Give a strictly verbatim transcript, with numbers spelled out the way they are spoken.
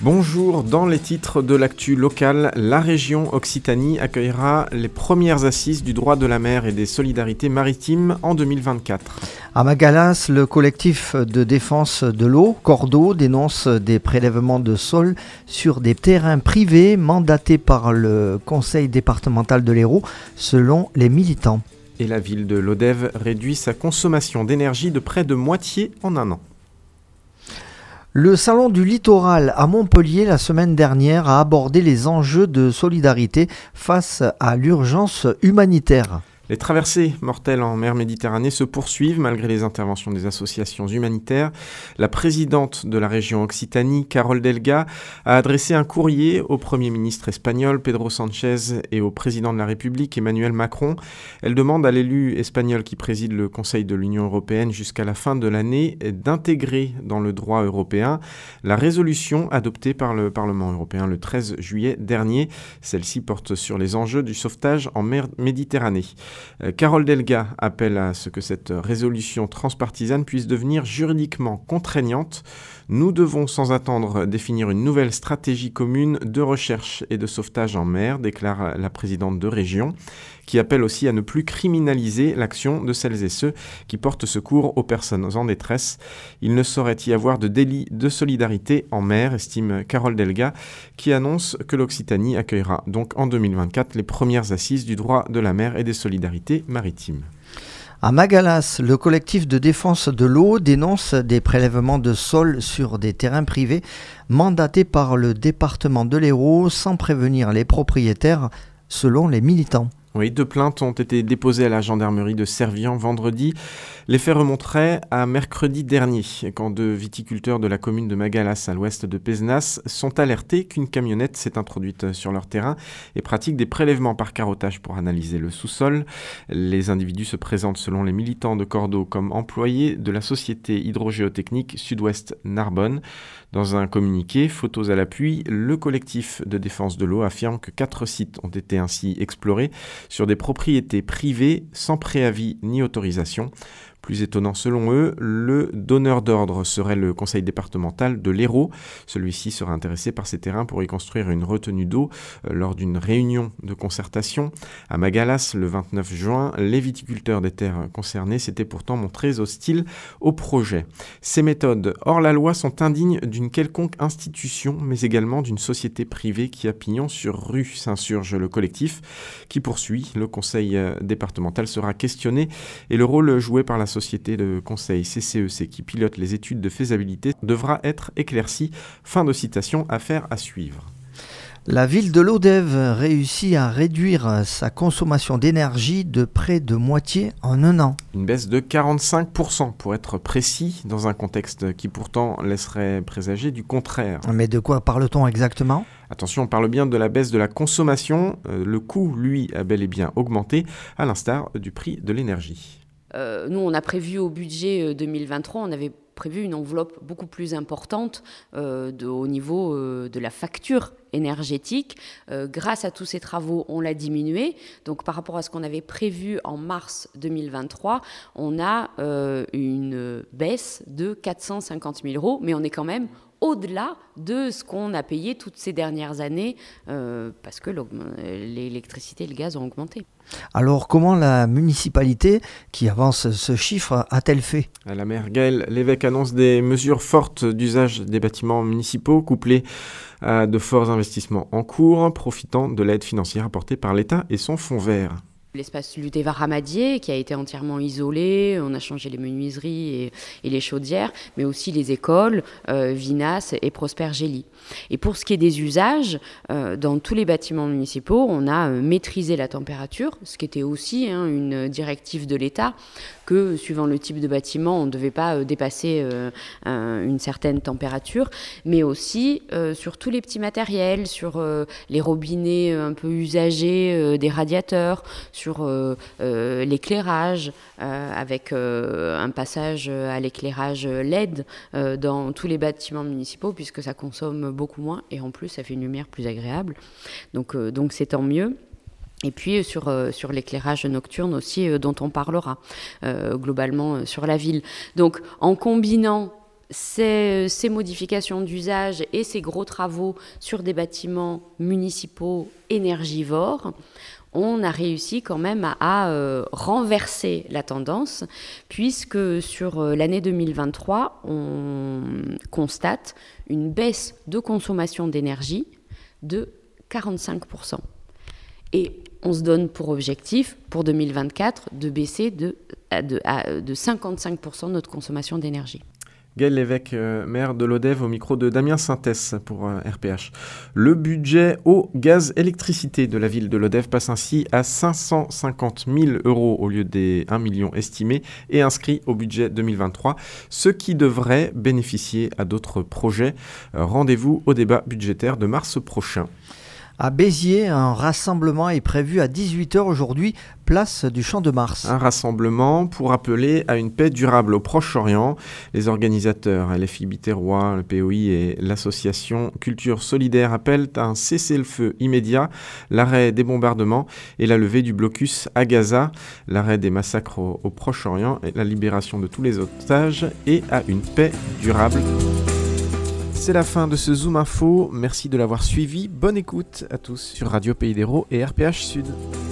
Bonjour, dans les titres de l'actu locale, la région Occitanie accueillera les premières assises du droit de la mer et des solidarités maritimes en deux mille vingt-quatre. À Magalas, le collectif de défense de l'eau, Cordeau, dénonce des prélèvements de sol sur des terrains privés mandatés par le conseil départemental de l'Hérault, selon les militants. Et la ville de Lodève réduit sa consommation d'énergie de près de moitié en un an. Le Salon du Littoral à Montpellier la semaine dernière a abordé les enjeux de solidarité face à l'urgence humanitaire. Les traversées mortelles en mer Méditerranée se poursuivent malgré les interventions des associations humanitaires. La présidente de la région Occitanie, Carol Delga, a adressé un courrier au Premier ministre espagnol Pedro Sánchez et au président de la République Emmanuel Macron. Elle demande à l'élu espagnol qui préside le Conseil de l'Union européenne jusqu'à la fin de l'année d'intégrer dans le droit européen la résolution adoptée par le Parlement européen le treize juillet dernier. Celle-ci porte sur les enjeux du sauvetage en mer Méditerranée. Carol Delga appelle à ce que cette résolution transpartisane puisse devenir juridiquement contraignante. Nous devons sans attendre définir une nouvelle stratégie commune de recherche et de sauvetage en mer, déclare la présidente de région, qui appelle aussi à ne plus criminaliser l'action de celles et ceux qui portent secours aux personnes en détresse. Il ne saurait y avoir de délit de solidarité en mer, estime Carol Delga, qui annonce que l'Occitanie accueillera donc en deux mille vingt-quatre les premières assises du droit de la mer et des solidarités maritimes. À Magalas, le collectif de défense de l'eau dénonce des prélèvements de sol sur des terrains privés mandatés par le département de l'Hérault sans prévenir les propriétaires, selon les militants. Oui, deux plaintes ont été déposées à la gendarmerie de Servien vendredi. Les faits remonteraient à mercredi dernier, quand deux viticulteurs de la commune de Magalas, à l'ouest de Pézenas, sont alertés qu'une camionnette s'est introduite sur leur terrain et pratique des prélèvements par carottage pour analyser le sous-sol. Les individus se présentent, selon les militants de Cordeau, comme employés de la société hydrogéotechnique Sud-Ouest Narbonne. Dans un communiqué, photos à l'appui, le collectif de défense de l'eau affirme que quatre sites ont été ainsi explorés sur des propriétés privées sans préavis ni autorisation. Plus étonnant selon eux, le donneur d'ordre serait le conseil départemental de l'Hérault. Celui-ci serait intéressé par ces terrains pour y construire une retenue d'eau euh, lors d'une réunion de concertation. À Magalas, le vingt-neuf juin, les viticulteurs des terres concernées s'étaient pourtant montrés hostiles au projet. Ces méthodes hors la loi sont indignes d'une quelconque institution, mais également d'une société privée qui a pignon sur rue, s'insurge le collectif, qui poursuit. Le conseil départemental sera questionné et le rôle joué par la société de conseil C C E C qui pilote les études de faisabilité devra être éclairci. Fin de citation, affaire à suivre. La ville de Lodève réussit à réduire sa consommation d'énergie de près de moitié en un an. Une baisse de quarante-cinq pour cent pour être précis, dans un contexte qui pourtant laisserait présager du contraire. Mais de quoi parle-t-on exactement ? Attention, on parle bien de la baisse de la consommation. Euh, le coût, lui, a bel et bien augmenté, à l'instar du prix de l'énergie. Euh, nous, on a prévu au budget deux mille vingt-trois, on avait prévu une enveloppe beaucoup plus importante euh, de, au niveau euh, de la facture énergétique. Euh, grâce à tous ces travaux, on l'a diminué. Donc, par rapport à ce qu'on avait prévu en mars deux mille vingt-trois, on a euh, une baisse de quatre cent cinquante mille euros, mais on est quand même au-delà de ce qu'on a payé toutes ces dernières années, euh, parce que l'électricité et le gaz ont augmenté. Alors, comment la municipalité, qui avance ce chiffre, a-t-elle fait ? À la maire Gaëlle Lévesque annonce des mesures fortes d'usage des bâtiments municipaux, couplées à de forts investissements en cours, profitant de l'aide financière apportée par l'État et son fonds vert. L'espace Lutéva Ramadier qui a été entièrement isolé, on a changé les menuiseries et, et les chaudières, mais aussi les écoles, euh, Vinas et Prosper Gély. Et pour ce qui est des usages, euh, dans tous les bâtiments municipaux, on a euh, maîtrisé la température, ce qui était aussi hein, une directive de l'État, que suivant le type de bâtiment, on ne devait pas euh, dépasser euh, un, une certaine température, mais aussi euh, sur tous les petits matériels, sur euh, les robinets un peu usagés euh, des radiateurs, sur euh, euh, l'éclairage, euh, avec euh, un passage à l'éclairage L E D euh, dans tous les bâtiments municipaux, puisque ça consomme beaucoup moins, et en plus ça fait une lumière plus agréable. Donc, euh, donc c'est tant mieux. Et puis sur, euh, sur l'éclairage nocturne aussi, euh, dont on parlera euh, globalement euh, sur la ville. Donc en combinant ces, ces modifications d'usage et ces gros travaux sur des bâtiments municipaux énergivores, on a réussi quand même à, à euh, renverser la tendance, puisque sur euh, l'année deux mille vingt-trois, on constate une baisse de consommation d'énergie de quarante-cinq pour cent. Et on se donne pour objectif, pour deux mille vingt-quatre, de baisser de, de, de, de cinquante-cinq pour cent notre consommation d'énergie. Gaël Lévesque, euh, maire de Lodève, au micro de Damien Sintès pour euh, R P H. Le budget eau, gaz, électricité de la ville de Lodève passe ainsi à cinq cent cinquante mille euros au lieu des un million estimés et inscrit au budget deux mille vingt-trois, ce qui devrait bénéficier à d'autres projets. Euh, rendez-vous au débat budgétaire de mars prochain. À Béziers, un rassemblement est prévu à dix-huit heures aujourd'hui, place du Champ de Mars. Un rassemblement pour appeler à une paix durable au Proche-Orient. Les organisateurs, L F I Biterrois, le P O I et l'association Culture Solidaire appellent à un cessez-le-feu immédiat, l'arrêt des bombardements et la levée du blocus à Gaza, l'arrêt des massacres au, au Proche-Orient et la libération de tous les otages et à une paix durable. C'est la fin de ce Zoom Info. Merci de l'avoir suivi. Bonne écoute à tous sur Radio Pays d'Hérault et R P H Sud.